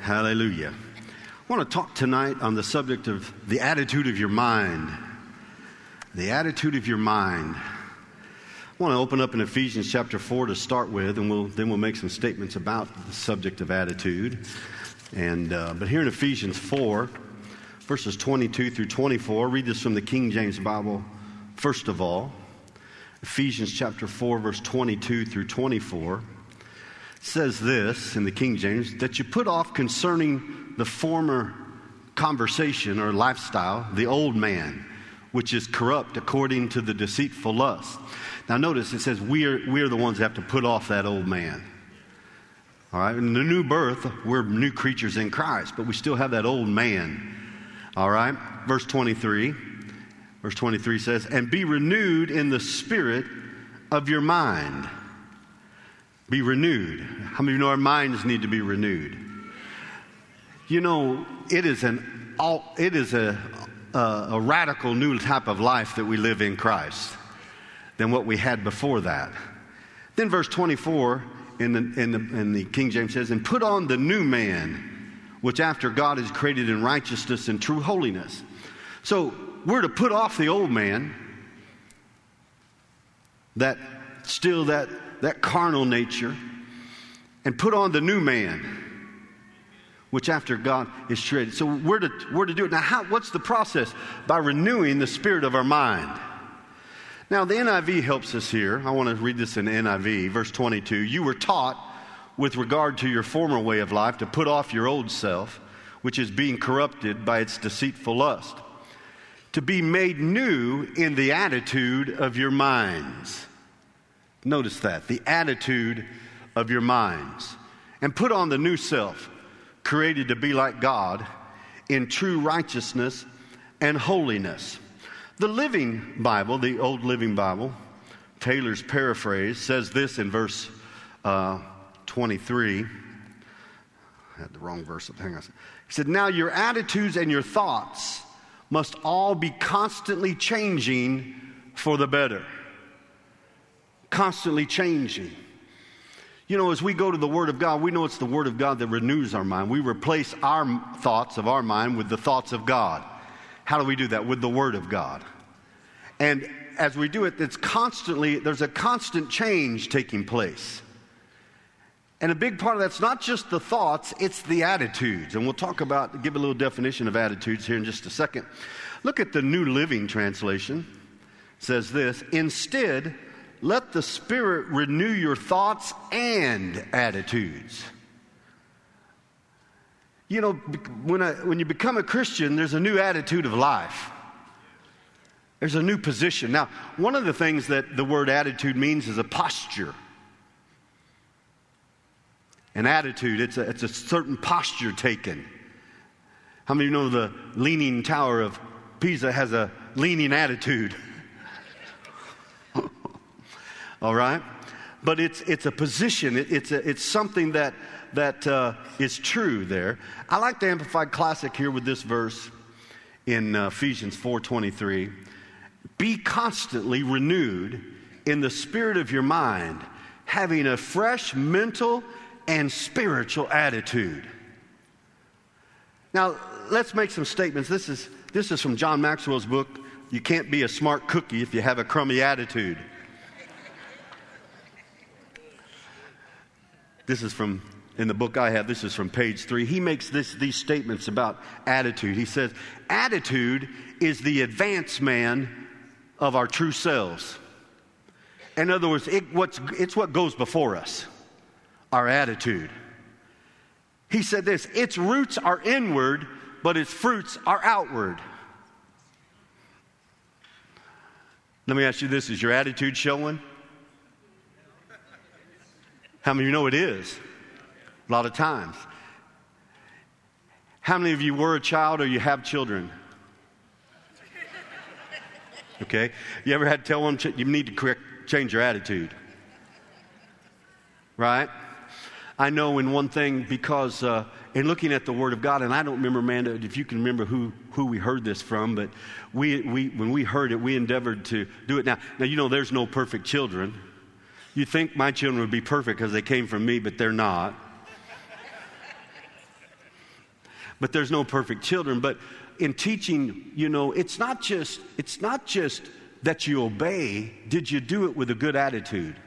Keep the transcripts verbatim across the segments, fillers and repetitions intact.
Hallelujah. I want to talk tonight on the subject of the attitude of your mind. The attitude of your mind. I want to open up in Ephesians chapter four to start with, and we'll, then we'll make some statements about the subject of attitude. And uh, but here in Ephesians four, verses twenty-two through twenty-four, read this from the King James Bible first of all. Ephesians chapter four, verse twenty-two through twenty-four. Says this in the King James, that you put off concerning the former conversation or lifestyle, the old man, which is corrupt according to the deceitful lust. Now notice it says we are, we are the ones that have to put off that old man. All right, in the new birth, we're new creatures in Christ, but we still have that old man. All right, verse twenty-three. Verse twenty-three says, and be renewed in the spirit of your mind. Be renewed. How many of you know our minds need to be renewed? You know, it is an it is a, a, a radical new type of life that we live in Christ than what we had before that. Then verse twenty-four in the, in the, in the King James says, and put on the new man, which after God is created in righteousness and true holiness. So we're to put off the old man, that still that that carnal nature, and put on the new man, which after God is created. So we're to, we're to do it. Now, how, what's the process? By renewing the spirit of our mind. Now, the N I V helps us here. I want to read this in the N I V, verse twenty-two. You were taught, with regard to your former way of life, to put off your old self, which is being corrupted by its deceitful lust, to be made new in the attitude of your minds. Notice that, the attitude of your minds. And put on the new self, created to be like God, in true righteousness and holiness. The Living Bible, the Old Living Bible, Taylor's paraphrase, says this in verse uh, twenty-three. I had the wrong verse up. Hang on a second. He said, now your attitudes and your thoughts must all be constantly changing for the better. Constantly changing. You know, as we go to the Word of God, we know it's the Word of God that renews our mind. We replace our thoughts of our mind with the thoughts of God. How do we do that? With the Word of God. And as we do it, it's constantly, there's a constant change taking place. And a big part of that's not just the thoughts, it's the attitudes. And we'll talk about, give a little definition of attitudes here in just a second. Look at the New Living Translation. It says this, instead, let the Spirit renew your thoughts and attitudes. You know, when, I, when you become a Christian, there's a new attitude of life. There's a new position. Now, one of the things that the word attitude means is a posture. An attitude, it's a, it's a certain posture taken. How many of you know the Leaning Tower of Pisa has a leaning attitude? All right? But it's it's a position. It, it's a, it's something that that uh, is true there. I like the Amplified Classic here with this verse in uh, Ephesians four twenty-three. Be constantly renewed in the spirit of your mind, having a fresh mental and spiritual attitude. Now, let's make some statements. This is this is from John Maxwell's book, You Can't Be a Smart Cookie If You Have a Crummy Attitude. This is from, in the book I have, this is from page three. He makes this, these statements about attitude. He says, attitude is the advance man of our true selves. In other words, it, what's, it's what goes before us, our attitude. He said this, its roots are inward, but its fruits are outward. Let me ask you this, is your attitude showing? How many of you know it is? A lot of times. How many of you were a child or you have children? Okay. You ever had to tell them you need to correct, change your attitude? Right? I know in one thing because uh, in looking at the Word of God, and I don't remember, Amanda, if you can remember who, who we heard this from, but we, we when we heard it, we endeavored to do it. Now, now you know there's no perfect children. You think my children would be perfect because they came from me, but they're not. But there's no perfect children. But in teaching, you know, it's not just, it's not just that you obey. Did you do it with a good attitude?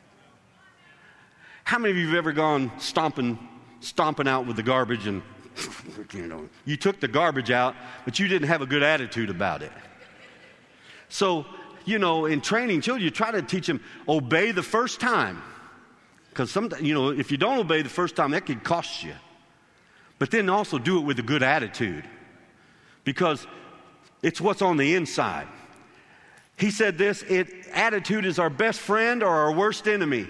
How many of you have ever gone stomping, stomping out with the garbage and, you know, you took the garbage out, but you didn't have a good attitude about it? So, you know, in training children, you try to teach them, obey the first time. Because sometimes, you know, if you don't obey the first time, that could cost you. But then also do it with a good attitude. Because it's what's on the inside. He said this, it, attitude is our best friend or our worst enemy.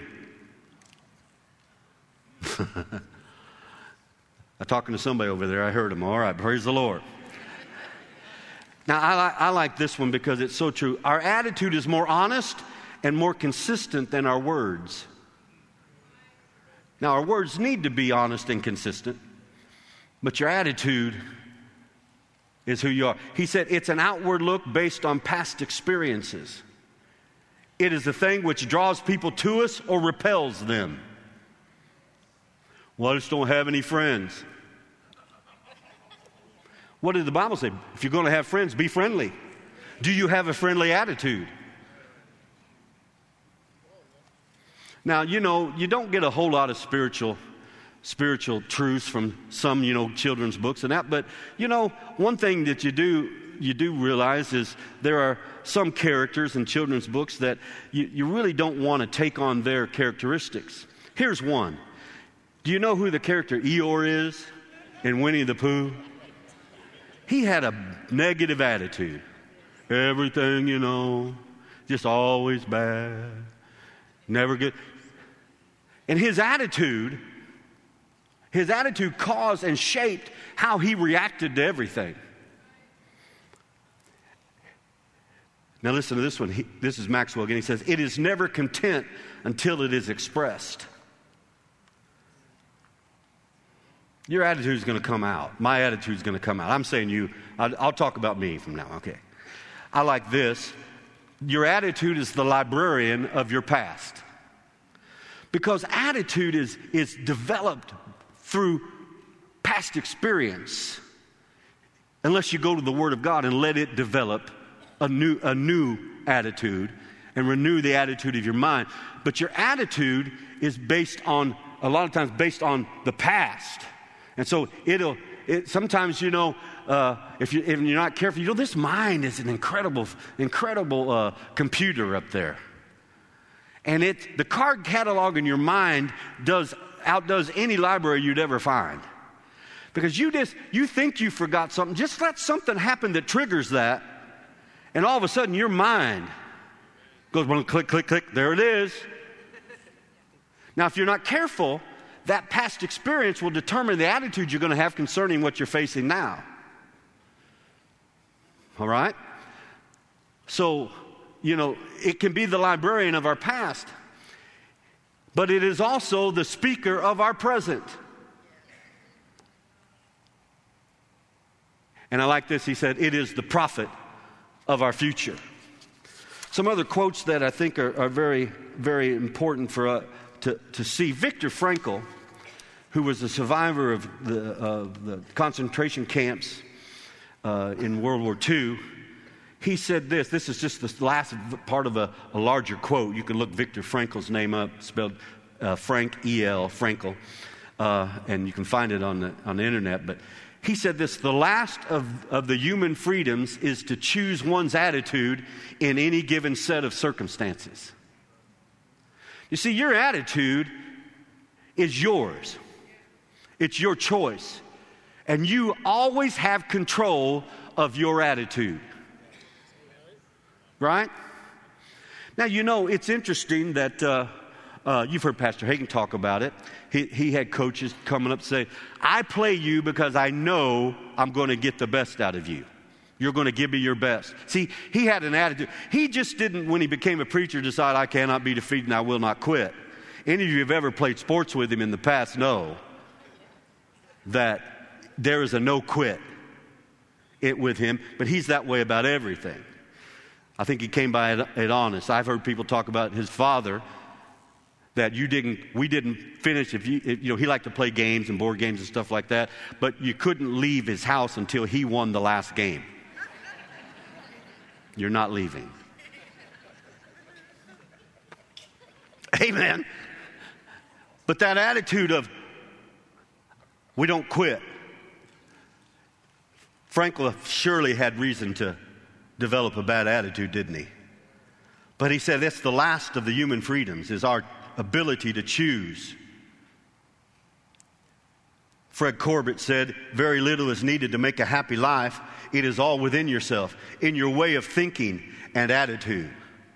I'm talking to somebody over there. I heard him. All right, praise the Lord. Now, I, li- I like this one because it's so true. Our attitude is more honest and more consistent than our words. Now, our words need to be honest and consistent, but your attitude is who you are. He said it's an outward look based on past experiences. It is the thing which draws people to us or repels them. Well, I just don't have any friends. What did the Bible say? If you're going to have friends, be friendly. Do you have a friendly attitude? Now, you know, you don't get a whole lot of spiritual spiritual truths from some, you know, children's books and that, but, you know, one thing that you do you do realize is there are some characters in children's books that you, you really don't want to take on their characteristics. Here's one. Do you know who the character Eeyore is in Winnie the Pooh? He had a negative attitude. Everything, you know, just always bad. Never good. And his attitude, his attitude caused and shaped how he reacted to everything. Now listen to this one. He, this is Maxwell again. He says, it is never content until it is expressed. Your attitude is going to come out. My attitude is going to come out. I'm saying you. I'll, I'll talk about me from now. Okay. I like this. Your attitude is the librarian of your past. Because attitude is, is developed through past experience. Unless you go to the Word of God and let it develop a new, a new attitude and renew the attitude of your mind. But your attitude is based on, a lot of times based on the past. And so it'll, it, sometimes, you know, uh, if, you, if you're not careful, you know, this mind is an incredible, incredible uh, computer up there. And it, the card catalog in your mind does, outdoes any library you'd ever find. Because you just, you think you forgot something, just let something happen that triggers that, and all of a sudden your mind goes, well, click, click, click, there it is. Now, if you're not careful, that past experience will determine the attitude you're going to have concerning what you're facing now. All right? So, you know, it can be the librarian of our past, but it is also the speaker of our present. And I like this. He said, it is the prophet of our future. Some other quotes that I think are, are very, very important for us to, to see. Viktor Frankl, who was a survivor of the, uh, the concentration camps uh, in World War Two, he said this. This is just the last part of a, a larger quote. You can look Viktor Frankl's name up, spelled uh, Frank E L Frankl, uh, and you can find it on the on the internet. But he said this: the last of, of the human freedoms is to choose one's attitude in any given set of circumstances. You see, your attitude is yours. It's your choice. And you always have control of your attitude. Right? Now, you know, it's interesting that uh, uh, you've heard Pastor Hagen talk about it. He, he had coaches coming up and say, I play you because I know I'm going to get the best out of you. You're going to give me your best. See, he had an attitude. He just didn't, when he became a preacher, decide, I cannot be defeated and I will not quit. Any of you have ever played sports with him in the past know that there is a no quit it with him, but he's that way about everything. I think he came by it, it honest. I've heard people talk about his father, that you didn't, we didn't finish. If you, if, you know, he liked to play games and board games and stuff like that, but you couldn't leave his house until he won the last game. You're not leaving. Amen. But that attitude of, we don't quit. Franklin surely had reason to develop a bad attitude, didn't he? But he said that's the last of the human freedoms, is our ability to choose. Fred Corbett said, very little is needed to make a happy life. It is all within yourself, in your way of thinking and attitude.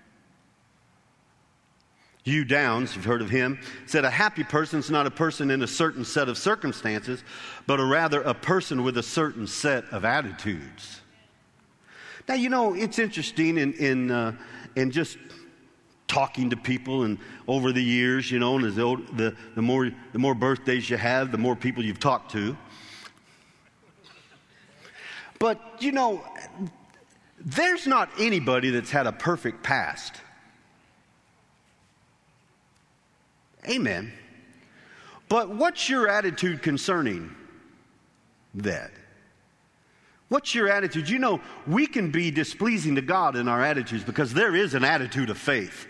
Hugh Downs, you've heard of him, said a happy person is not a person in a certain set of circumstances, but a rather a person with a certain set of attitudes. Now, you know, it's interesting in in, uh, in just talking to people and over the years, you know, and as the, old, the, the, more, the more birthdays you have, the more people you've talked to. But, you know, there's not anybody that's had a perfect past. Amen. But what's your attitude concerning that? What's your attitude? You know, we can be displeasing to God in our attitudes because there is an attitude of faith.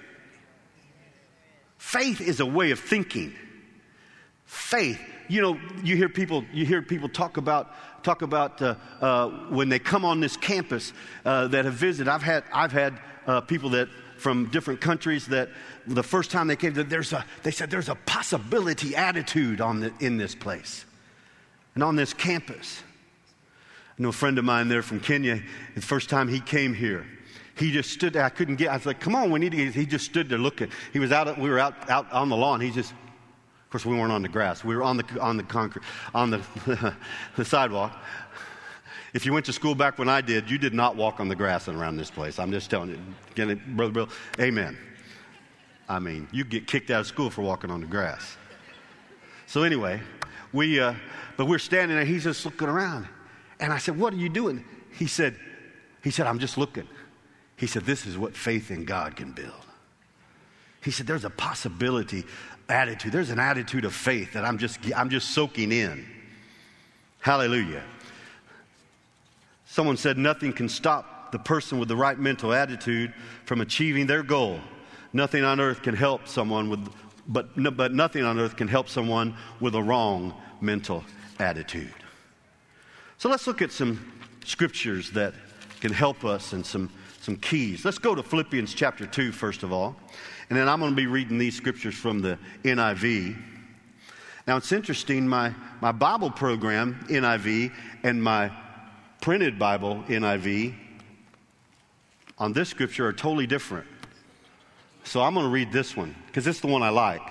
Faith is a way of thinking. Faith. You know, you hear people. You hear people talk about talk about uh, uh, when they come on this campus uh, that have visited. I've had I've had uh, people that from different countries that the first time they came, that there's a they said there's a possibility attitude on the, in this place and on this campus. I know a friend of mine there from Kenya. The first time he came here, he just stood there. I couldn't get. I was like, "Come on, we need to get." He just stood there looking. He was out. We were out out on the lawn. He just, of course, we weren't on the grass. We were on the on the concrete on the the sidewalk. If you went to school back when I did, you did not walk on the grass around this place. I'm just telling you, get it, brother Bill. Amen. I mean, you get kicked out of school for walking on the grass. So anyway, we uh, but we're standing there. He's just looking around. And I said, what are you doing? He said, he said, I'm just looking. He said, this is what faith in God can build. He said, there's a possibility attitude. There's an attitude of faith that I'm just, I'm just soaking in. Hallelujah. Someone said, nothing can stop the person with the right mental attitude from achieving their goal. Nothing on earth can help someone with, but, but nothing on earth can help someone with a wrong mental attitude. So let's look at some scriptures that can help us and some, some keys. Let's go to Philippians chapter two, first of all. And then I'm going to be reading these scriptures from the N I V. Now, it's interesting, my, my Bible program, N I V, and my printed Bible, N I V, on this scripture are totally different. So I'm going to read this one, because it's the one I like.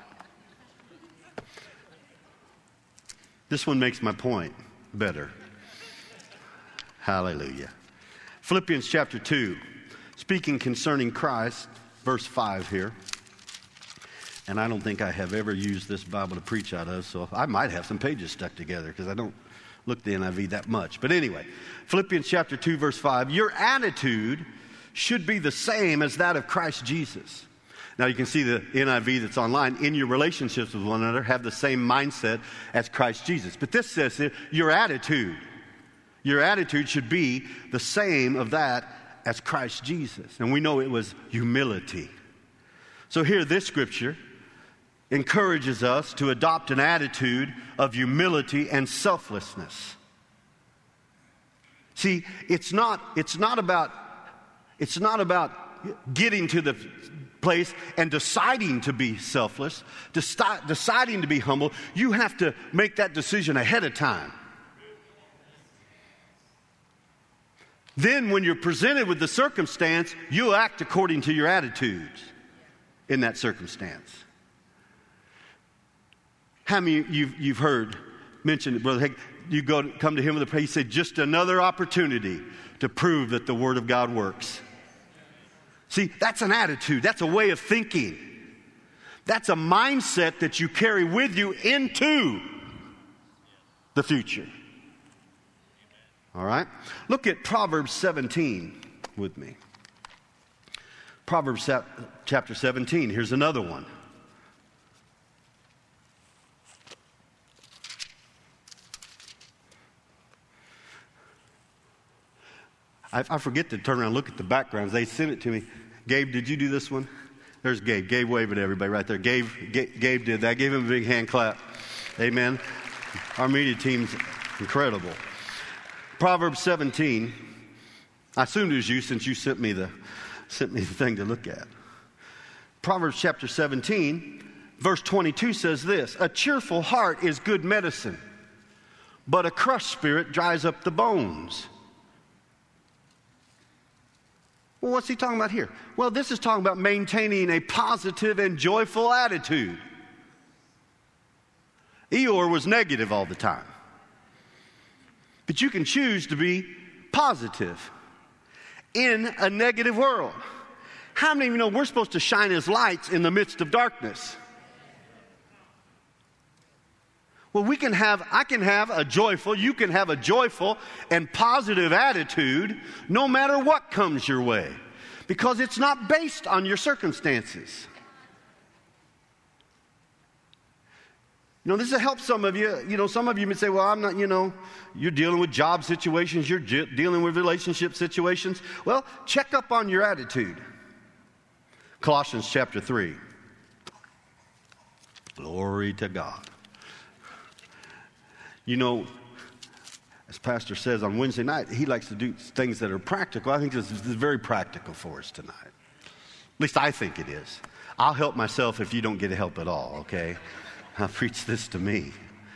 This one makes my point better. Hallelujah. Philippians chapter two, speaking concerning Christ, verse five here. And I don't think I have ever used this Bible to preach out of, so I might have some pages stuck together because I don't look at the N I V that much. But anyway, Philippians chapter two, verse five, your attitude should be the same as that of Christ Jesus. Now you can see the N I V that's online. In your relationships with one another, have the same mindset as Christ Jesus. But this says here, your attitude. Your attitude should be the same of that as Christ Jesus. And we know it was humility. So here, this scripture encourages us to adopt an attitude of humility and selflessness. See, it's not, it's not about, it's not about getting to the place and deciding to be selfless, deci- deciding to be humble. You have to make that decision ahead of time. Then when you're presented with the circumstance, you'll act according to your attitudes in that circumstance. How many you've, you've heard mentioned, Brother Hagin, you go come to him with a prayer, he said, just another opportunity to prove that the Word of God works. See, that's an attitude. That's a way of thinking. That's a mindset that you carry with you into the future. All right? Look at Proverbs seventeen with me. Proverbs chapter seventeen. Here's another one. I, I forget to turn around and look at the backgrounds. They sent it to me. Gabe, did you do this one? There's Gabe. Gabe waved at everybody right there. Gabe, Gabe, Gabe did that. I gave him a big hand clap. Amen. Our media team's incredible. Proverbs seventeen. I assumed it was you since you sent me the sent me the thing to look at. Proverbs chapter seventeen, verse twenty-two says this: a cheerful heart is good medicine, but a crushed spirit dries up the bones. Well, what's he talking about here? Well, this is talking about maintaining a positive and joyful attitude. Eeyore was negative all the time. But you can choose to be positive in a negative world. How many of you know we're supposed to shine as lights in the midst of darkness? Well, we can have, I can have a joyful, you can have a joyful and positive attitude no matter what comes your way, because it's not based on your circumstances. You know, this will help some of you. You know, some of you may say, well, I'm not, you know, you're dealing with job situations, you're j- dealing with relationship situations. Well, check up on your attitude. Colossians chapter three. Glory to God. You know, as Pastor says on Wednesday night, he likes to do things that are practical. I think this is very practical for us tonight. At least I think it is. I'll help myself if you don't get help at all, okay? I'll preach this to me.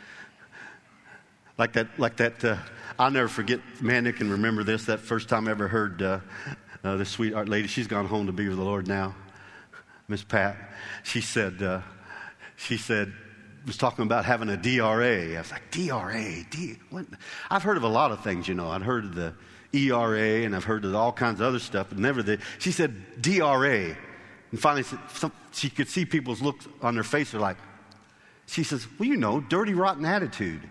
Like that, like that, uh, I'll never forget, man, I can remember this, that first time I ever heard uh, uh, this sweetheart lady. She's gone home to be with the Lord now, Miss Pat. She said, uh, she said, was talking about having a D R A. I was like, D R A? D- what? I've heard of a lot of things, you know. I've heard of the E R A, and I've heard of all kinds of other stuff, but never the, she said D R A. And finally, some, she could see people's looks on their face. They're like, she says, well, you know, dirty, rotten attitude.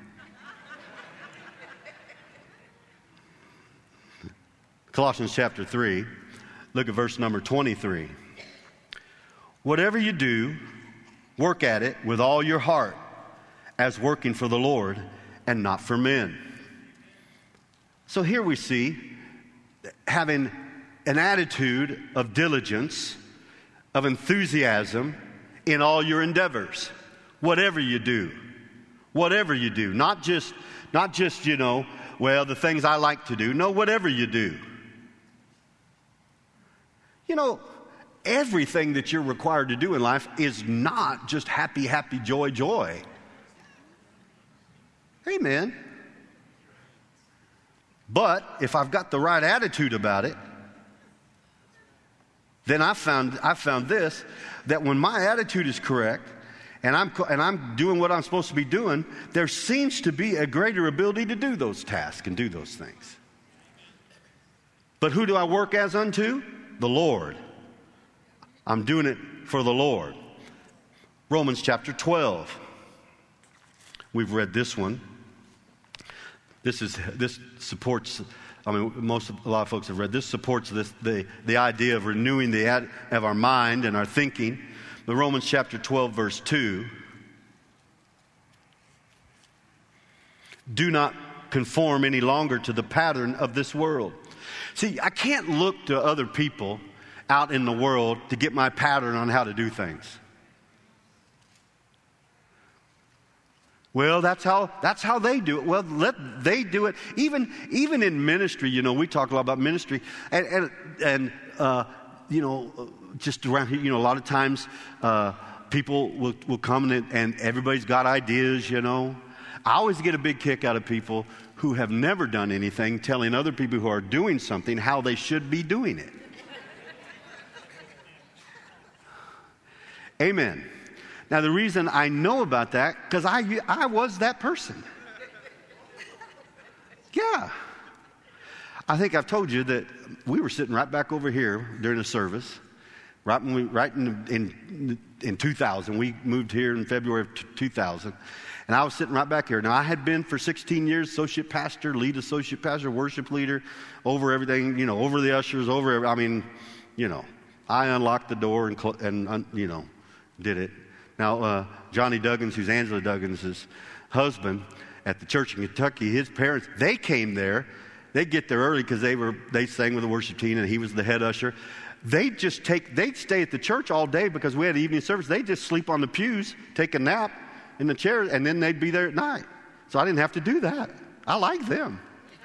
Colossians chapter three, look at verse number twenty-three. Whatever you do, work at it with all your heart, as working for the Lord and not for men. So here we see having an attitude of diligence, of enthusiasm in all your endeavors. Whatever you do, whatever you do, not just, not just, you know, well, the things I like to do. No, whatever you do. You know, everything that you're required to do in life is not just happy, happy, joy, joy. Amen. But if I've got the right attitude about it, then I found I found this, that when my attitude is correct, and I'm and I'm doing what I'm supposed to be doing, there seems to be a greater ability to do those tasks and do those things. But who do I work as unto? The Lord. I'm doing it for the Lord. Romans chapter twelve. We've read this one. This is this supports. I mean, most a lot of folks have read this. Supports this the the idea of renewing the ad, of our mind and our thinking. The Romans chapter twelve, verse two. Do not conform any longer to the pattern of this world. See, I can't look to other people out in the world to get my pattern on how to do things. Well, that's how that's how they do it. Well, let they do it. Even even in ministry, you know, we talk a lot about ministry, and and, and uh, you know, just around here, you know, a lot of times uh, people will will come and, and everybody's got ideas. You know, I always get a big kick out of people who have never done anything telling other people who are doing something how they should be doing it. Amen. Now, the reason I know about that, because I, I was that person. Yeah. I think I've told you that we were sitting right back over here during the service, right, when we, right in, in, in two thousand. We moved here in February of two thousand. And I was sitting right back here. Now, I had been for sixteen years associate pastor, lead associate pastor, worship leader, over everything, you know, over the ushers, over every, I mean, you know, I unlocked the door and, and you know, did it. Now, uh, Johnny Duggins, who's Angela Duggins' husband, at the church in Kentucky, his parents, they came there They'd get there early because they were they sang with the worship team and he was the head usher. They'd just take, they'd stay at the church all day because we had evening service. They'd just sleep on the pews, take a nap in the chairs, and then they'd be there at night. So I didn't have to do that. I like them.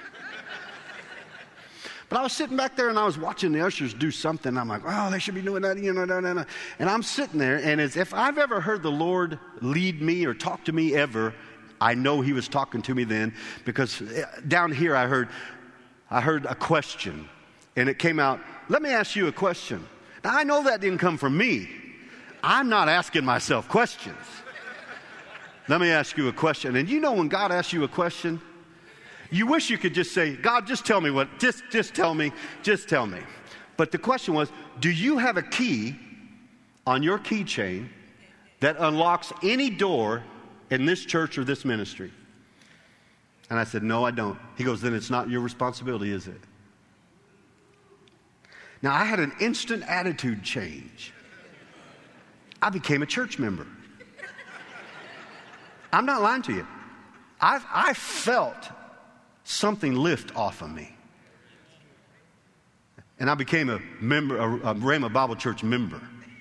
But I was sitting back there and I was watching the ushers do something. I'm like, oh, they should be doing that. You know, no, no, no. And I'm sitting there, and as if I've ever heard the Lord lead me or talk to me ever, I know he was talking to me then, because down here I heard, I heard a question, and it came out, let me ask you a question. Now, I know that didn't come from me. I'm not asking myself questions. Let me ask you a question. And you know when God asks you a question, you wish you could just say, God, just tell me what, just, just tell me, just tell me. But the question was, do you have a key on your keychain that unlocks any door in this church or this ministry? And I said, no, I don't. He goes, then it's not your responsibility, is it? Now, I had an instant attitude change. I became a church member. I'm not lying to you. I, I felt something lift off of me. And I became a member, a, a Rhema Bible Church member.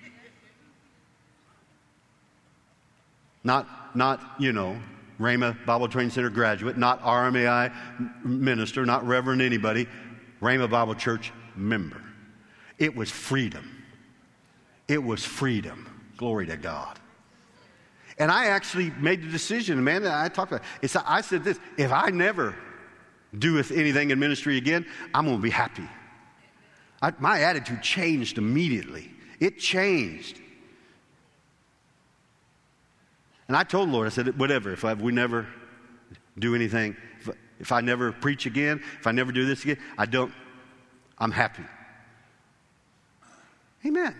Not, not, you know, Rhema Bible Training Center graduate, not R M A I minister, not Reverend anybody, Rhema Bible Church member. It was freedom. It was freedom. Glory to God. And I actually made the decision, man, I talked about it. I said this, if I never do anything in ministry again, I'm going to be happy. I, my attitude changed immediately. It changed. And I told the Lord, I said, whatever, if I, we never do anything, if, if I never preach again, if I never do this again, I don't, I'm happy. Amen.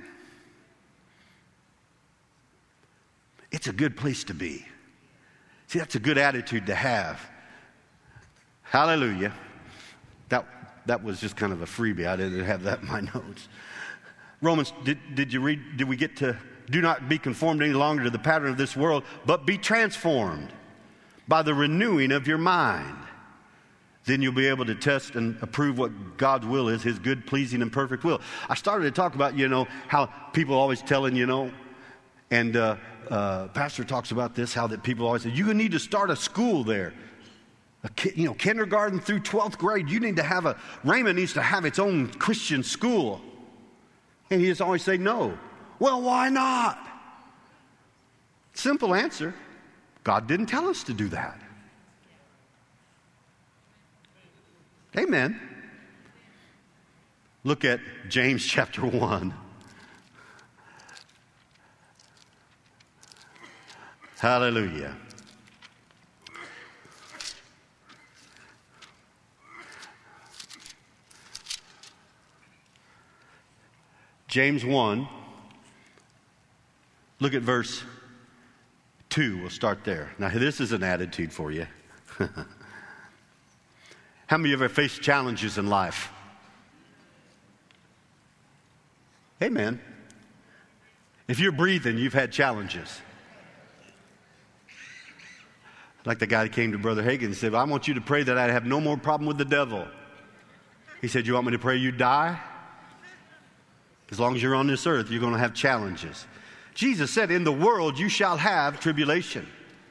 It's a good place to be. See, that's a good attitude to have. Hallelujah. That that was just kind of a freebie. I didn't have that in my notes. Romans, did, did you read, did we get to, do not be conformed any longer to the pattern of this world, but be transformed by the renewing of your mind. Then you'll be able to test and approve what God's will is, his good, pleasing, and perfect will. I started to talk about, you know, how people always telling, you know, and uh, uh, Pastor talks about this, how that people always say, you need to start a school there. A ki- you know, kindergarten through twelfth grade, you need to have a, Rhema needs to have its own Christian school. And he just always say no. Well, why not? Simple answer. God didn't tell us to do that. Amen. Look at James chapter one. Hallelujah. James one. Look at verse two. We'll start there. Now, this is an attitude for you. How many of you ever faced challenges in life? Amen. If you're breathing, you've had challenges. Like the guy that came to Brother Hagin and said, well, I want you to pray that I have no more problem with the devil. He said, you want me to pray you die? As long as you're on this earth, you're going to have challenges. Jesus said, in the world you shall have tribulation.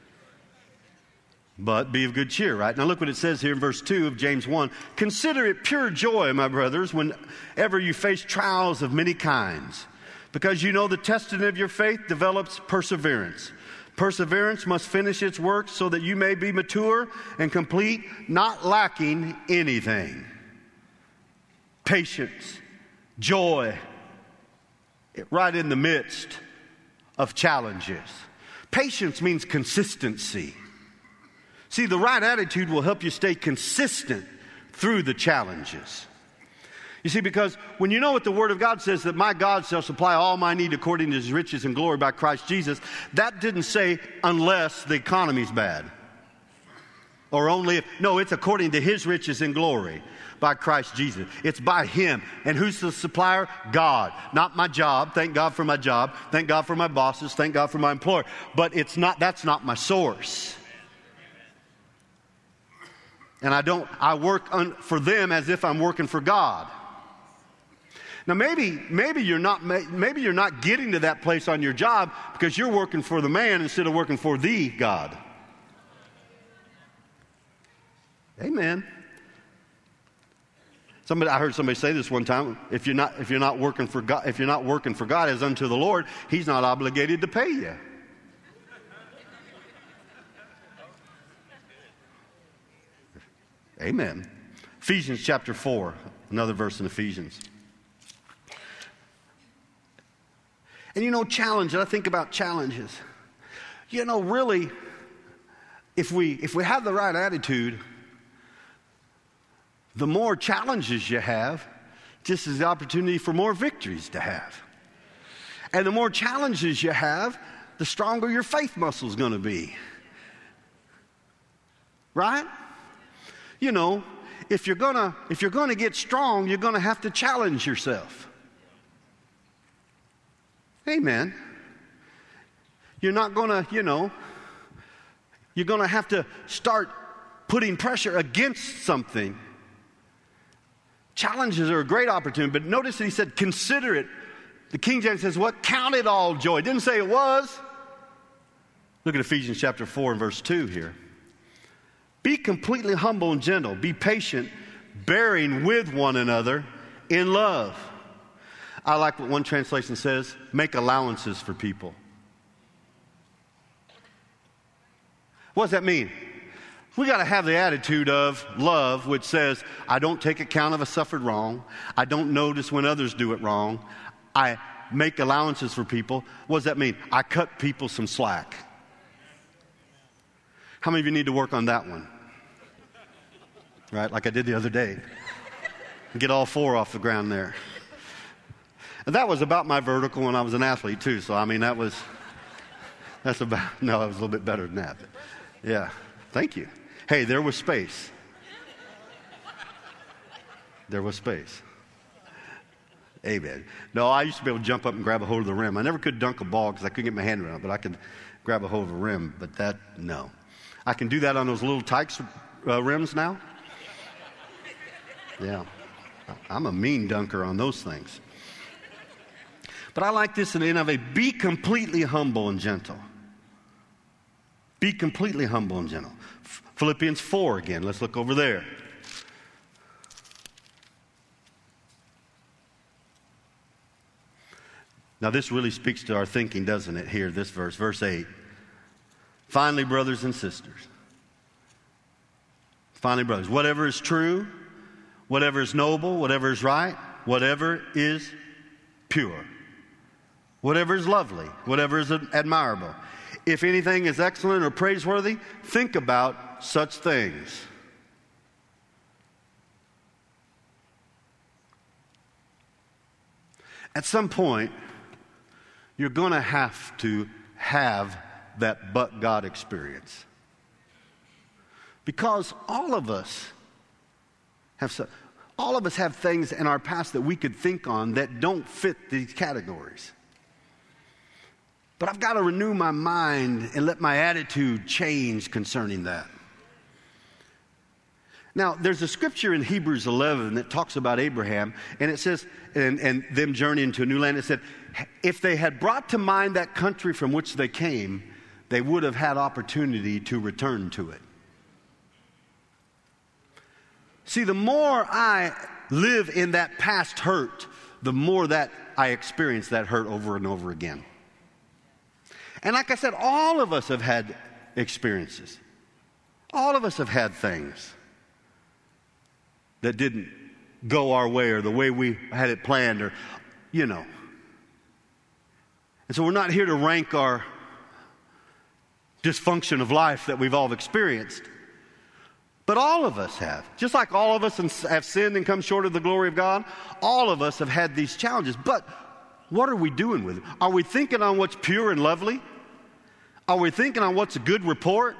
But be of good cheer, right? Now look what it says here in verse two of James one. Consider it pure joy, my brothers, whenever you face trials of many kinds. Because you know the testing of your faith develops perseverance. Perseverance must finish its work so that you may be mature and complete, not lacking anything. Patience, joy, right in the midst of challenges. Patience means consistency. See, the right attitude will help you stay consistent through the challenges. You see, because when you know what the Word of God says, that my God shall supply all my need according to his riches and glory by Christ Jesus, that didn't say unless the economy's bad. Or only if, no, it's according to his riches and glory by Christ Jesus. It's by him. And who's the supplier? God. Not my job. Thank God for my job. Thank God for my bosses. Thank God for my employer. But it's not, that's not my source. And I don't, I work un, for them as if I'm working for God. Now maybe, maybe you're not, maybe you're not getting to that place on your job because you're working for the man instead of working for the God. Amen. Somebody, I heard somebody say this one time. If you're not, if you're not working for God, if you're not working for God as unto the Lord, He's not obligated to pay you. Amen. Ephesians chapter four, another verse in Ephesians. And you know, challenge, and I think about challenges. You know, really, if we if we have the right attitude, the more challenges you have, just as the opportunity for more victories to have. And the more challenges you have, the stronger your faith muscle is going to be. Right? You know, if you're gonna if you're gonna get strong, you're gonna have to challenge yourself. Amen. You're not gonna, you know, you're gonna have to start putting pressure against something. Challenges are a great opportunity, but notice that he said, consider it. The King James says, what? Count it all joy. It didn't say it was. Look at Ephesians chapter four and verse two here. Be completely humble and gentle. Be patient, bearing with one another in love. I like what one translation says, make allowances for people. What does that mean? We got to have the attitude of love, which says, I don't take account of a suffered wrong. I don't notice when others do it wrong. I make allowances for people. What does that mean? I cut people some slack. How many of you need to work on that one? Right, like I did the other day. Get all four off the ground there. And that was about my vertical when I was an athlete too. So I mean, that was, that's about, no, I was a little bit better than that. But yeah, thank you. Hey, there was space. There was space. Amen. No, I used to be able to jump up and grab a hold of the rim. I never could dunk a ball because I couldn't get my hand around it, but I could grab a hold of a rim. But that, no. I can do that on those little Tykes uh, rims now. Yeah. I'm a mean dunker on those things. But I like this in the N I V. Be completely humble and gentle. Be completely humble and gentle. Philippians four again. Let's look over there. Now this really speaks to our thinking, doesn't it? Here, this verse, verse eight. Finally, brothers and sisters. Finally, brothers, whatever is true, whatever is noble, whatever is right, whatever is pure, whatever is lovely, whatever is admirable, if anything is excellent or praiseworthy, think about such things. At some point, you're going to have to have that but God experience. Because all of us have some, all of us have things in our past that we could think on that don't fit these categories. But I've got to renew my mind and let my attitude change concerning that. Now, there's a scripture in Hebrews eleven that talks about Abraham, and it says, and, and them journeying to a new land, it said, if they had brought to mind that country from which they came, they would have had opportunity to return to it. See, the more I live in that past hurt, the more that I experience that hurt over and over again. And like I said, all of us have had experiences. All of us have had things that didn't go our way or the way we had it planned, or, you know. And so we're not here to rank our dysfunction of life that we've all experienced. But all of us have. Just like all of us have sinned and come short of the glory of God, all of us have had these challenges. But what are we doing with it? Are we thinking on what's pure and lovely? Are we thinking on what's a good report?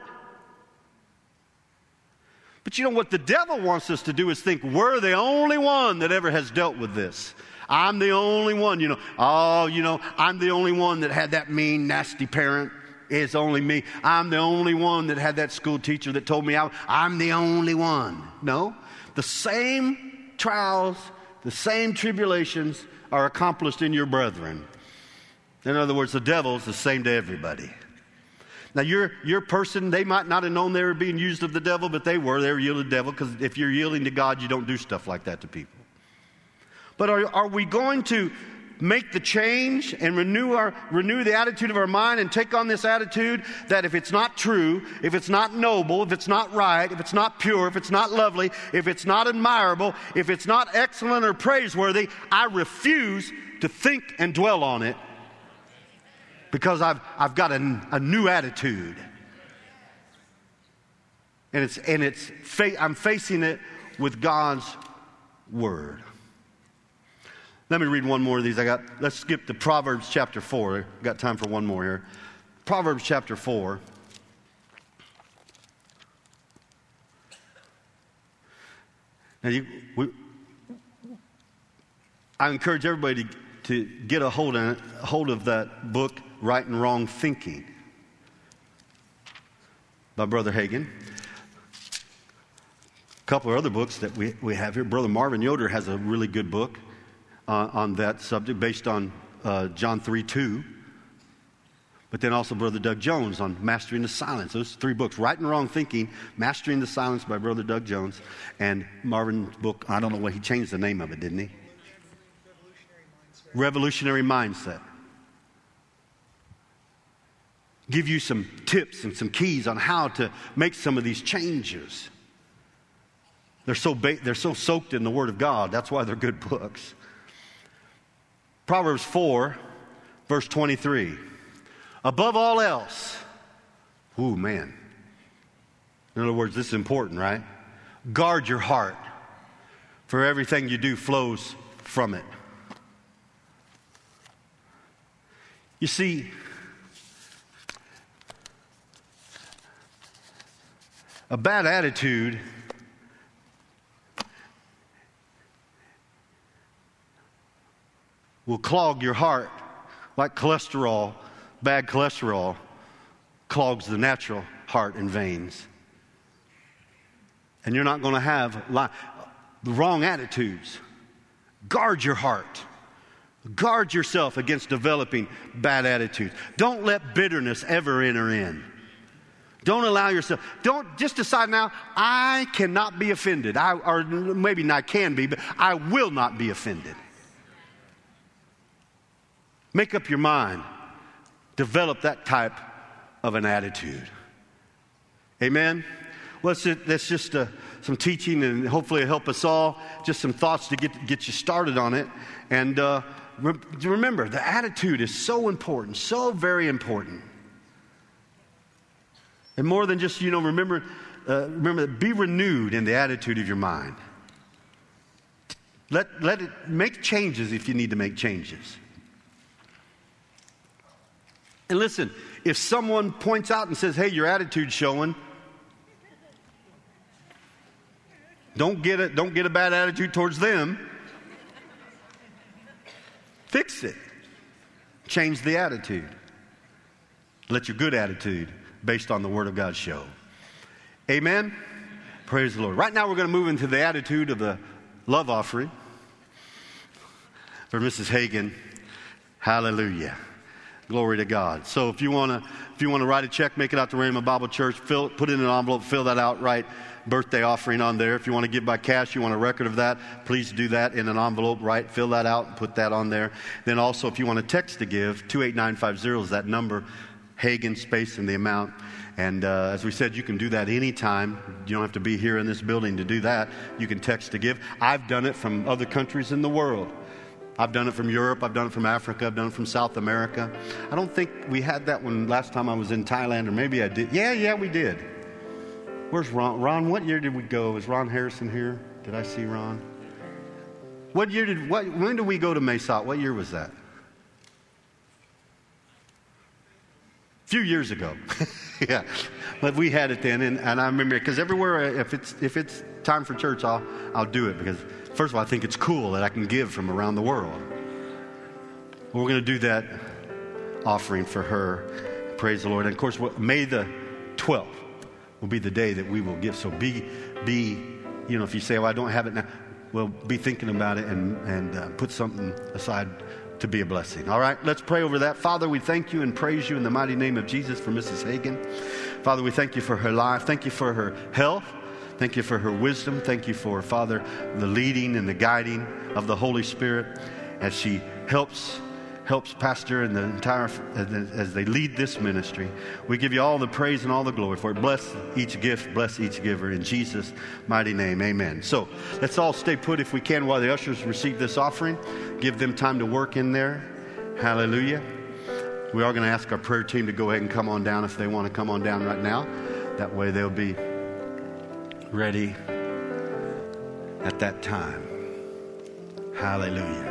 But you know what the devil wants us to do is think we're the only one that ever has dealt with this. I'm the only one, you know. Oh, you know, I'm the only one that had that mean, nasty parent It's only me. I'm the only one that had that school teacher that told me I, I'm the only one. No. The same trials, the same tribulations are accomplished in your brethren. In other words, the devil's the same to everybody. Now, your, your person, they might not have known they were being used of the devil, but they were. They were yielding to the devil, because if you're yielding to God, you don't do stuff like that to people. But are, are we going to make the change and renew our renew the attitude of our mind and take on this attitude that if it's not true, if it's not noble, if it's not right, if it's not pure, if it's not lovely, if it's not admirable, if it's not excellent or praiseworthy, I refuse to think and dwell on it, because I've I've got a, a new attitude, and it's and it's fa- I'm facing it with God's word. Let me read one more of these. I got. Let's skip to Proverbs chapter four. I've got time for one more here. Proverbs chapter four. Now, you, we, I encourage everybody to, to get a hold of, a hold of that book, Right and Wrong Thinking, by Brother Hagin. A couple of other books that we, we have here. Brother Marvin Yoder has a really good book uh, on that subject, based on uh, John three two. But then also Brother Doug Jones on Mastering the Silence. Those three books, Right and Wrong Thinking, Mastering the Silence by Brother Doug Jones, and Marvin's book, I don't know what, he changed the name of it, didn't he? Revolutionary Mindset. Give you some tips and some keys on how to make some of these changes. They're so ba- they're so soaked in the Word of God. That's why they're good books. Proverbs four, verse twenty-three. Above all else, ooh, man. In other words, this is important, right? Guard your heart, for everything you do flows from it. You see, a bad attitude will clog your heart like cholesterol. Bad cholesterol clogs the natural heart and veins. And you're not going to have li- the wrong attitudes. Guard your heart. Guard yourself against developing bad attitudes. Don't let bitterness ever enter in. Don't allow yourself, don't just decide now, I cannot be offended. I, or maybe I can be, but I will not be offended. Make up your mind. Develop that type of an attitude. Amen? Well, that's, it, that's just uh, some teaching, and hopefully it'll help us all. Just some thoughts to get, get you started on it. And uh, re- remember, the attitude is so important, so very important. And more than just, you know, remember, uh, remember, be renewed in the attitude of your mind. Let, let it make changes if you need to make changes. And listen, if someone points out and says, hey, your attitude's showing, don't get it, don't get a bad attitude towards them. Fix it. Change the attitude. Let your good attitude based on the Word of God show. Amen? Praise the Lord. Right now we're going to move into the attitude of the love offering for Missus Hagin. Hallelujah. Glory to God. So if you want to if you want to write a check, make it out to Rhema Bible Church, fill, put it in an envelope, fill that out, write birthday offering on there. If you want to give by cash, you want a record of that, please do that in an envelope, right? Fill that out and put that on there. Then also, if you want a text to give, two eight nine five zero is that number, Hagin, space, and the amount. And uh, as we said, you can do that anytime. You don't have to be here in this building to do that. You can text to give. I've done it from other countries in the world. I've done it from Europe. I've done it from Africa. I've done it from South America. I don't think we had that one last time I was in Thailand, or maybe I did. Yeah, yeah, we did. Where's Ron? Ron, what year did we go? Is Ron Harrison here? Did I see Ron? What year did, what, when did we go to Mesot? What year was that? A few years ago. Yeah, but we had it then, and, and I remember, because everywhere, if it's if it's time for church, I'll I'll do it, because first of all, I think it's cool that I can give from around the world. We're going to do that offering for her. Praise the Lord. And of course, May the twelfth will be the day that we will give. So be, be, you know, if you say, well, I don't have it now, well, be thinking about it and, and uh, put something aside to be a blessing. All right, let's pray over that. Father, we thank you and praise you in the mighty name of Jesus for Missus Hagin. Father, we thank you for her life. Thank you for her health. Thank you for her wisdom. Thank you for, Father, the leading and the guiding of the Holy Spirit as she helps helps pastor and the entire, as they lead this ministry. We give you all the praise and all the glory for it. Bless each gift, bless each giver in Jesus' mighty name, amen. So let's all stay put if we can while the ushers receive this offering. Give them time to work in there. Hallelujah. We are going to ask our prayer team to go ahead and come on down if they want to come on down right now. That way they'll be ready at that time. Hallelujah.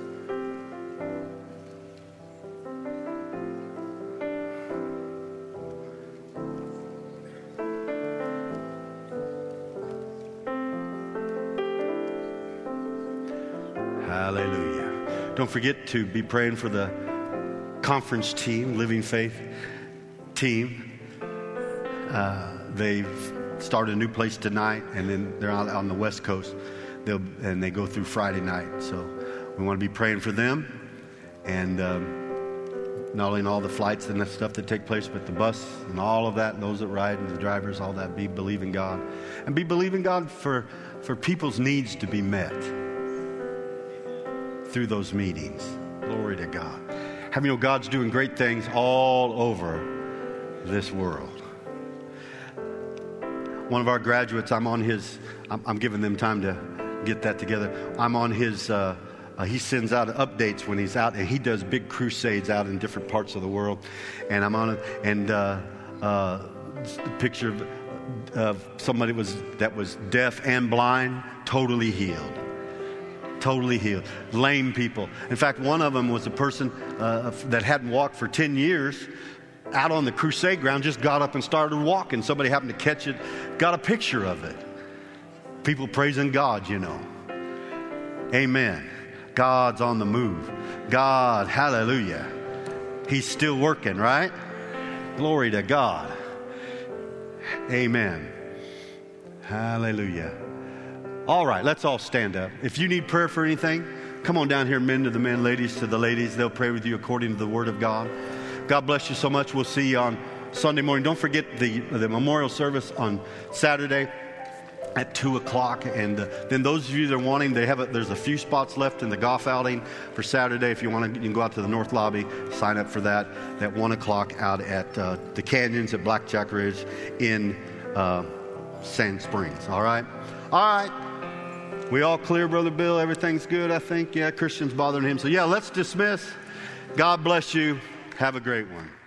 Hallelujah. Don't forget to be praying for the conference team, Living Faith team. Uh, they've started a new place tonight, and then they're out on the West Coast. They'll and they go through Friday night. So we want to be praying for them, and um, not only in all the flights and the stuff that take place, but the bus and all of that, and those that ride and the drivers, all that. Be believing God, and be believing God for for people's needs to be met through those meetings. Glory to God. Have you know God's doing great things all over this world. One of our graduates, I'm on his, I'm, I'm giving them time to get that together. I'm on his, uh, uh, he sends out updates when he's out, and he does big crusades out in different parts of the world. And I'm on it, and uh, uh, a picture of, of somebody was that was deaf and blind, totally healed. Totally healed. Lame people. In fact, one of them was a person uh, that hadn't walked for ten years, out on the crusade ground, just got up and started walking. Somebody happened to catch it, got a picture of it. People praising God, you know. Amen. God's on the move. God, hallelujah. He's still working, right? Glory to God. Amen. Hallelujah. All right, let's all stand up. If you need prayer for anything, come on down here, men to the men, ladies to the ladies. They'll pray with you according to the Word of God. God bless you so much. We'll see you on Sunday morning. Don't forget the, the memorial service on Saturday at two o'clock. And uh, then those of you that are wanting, they have a, there's a few spots left in the golf outing for Saturday. If you want to, you can go out to the North Lobby, sign up for that at one o'clock out at uh, the Canyons at Blackjack Ridge in uh, Sand Springs. All right? All right. We all clear, Brother Bill? Everything's good, I think? Yeah, Christian's bothering him. So, yeah, let's dismiss. God bless you. Have a great one.